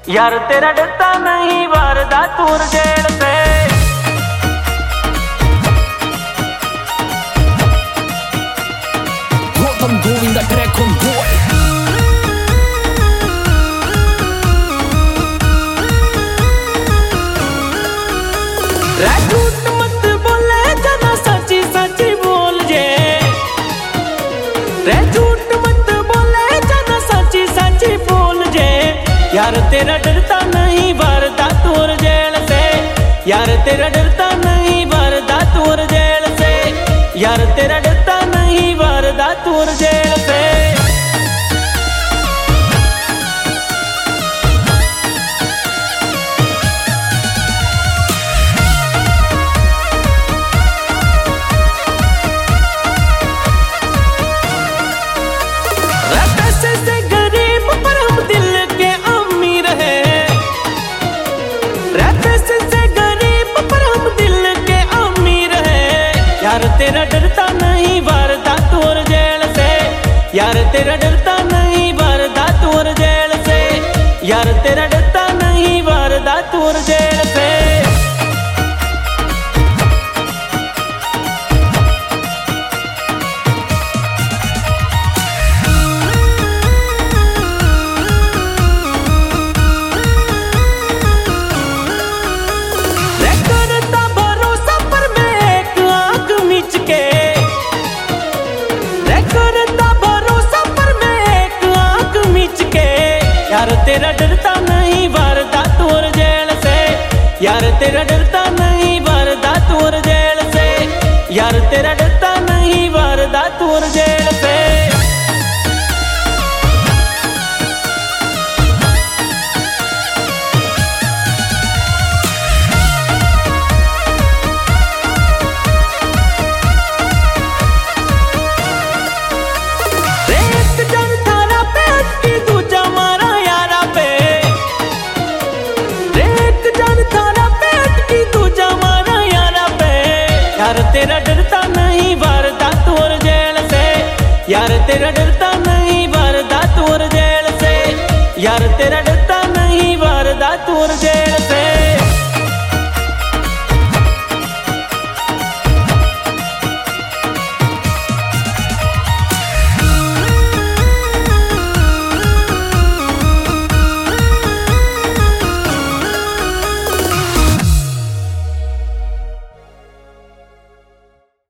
यार तेरा डरता नहीं वारदात और जेल से। Gautam Govinda track on boy. झूठ मत बोले जना सच्ची सच्ची बोल जे। रे झूठ मत बोले जना सच्ची सच्ची बोल जे। यार तेरा डरता नहीं वारदात और जेल से। यार तेरा डरता नहीं वारदात और जेल से। यार तेरा डरता नहीं वारदात और जेल से। पैसे से गरीब पर हम दिल के अमीर हैं। पैसे से गरीब पर हम दिल के अमीर हैं। यार तेरा डरता नहीं वारदात और जेल से। यार तेरा डरता नहीं वारदात और जेल से। यार तेरा डरता नहीं वारदात और जेल से। यार तेरा डरता नहीं वारदात और जेल से। यार तेरा डरता नहीं वारदात और जेल से। यार तेरा डरता नहीं वारदात और जेल से। यार तेरा डरता नहीं वारदात और जेल से। यार तेरा डरता नहीं वारदात और जेल से। यार तेरा डरता नहीं वारदात और जेल से।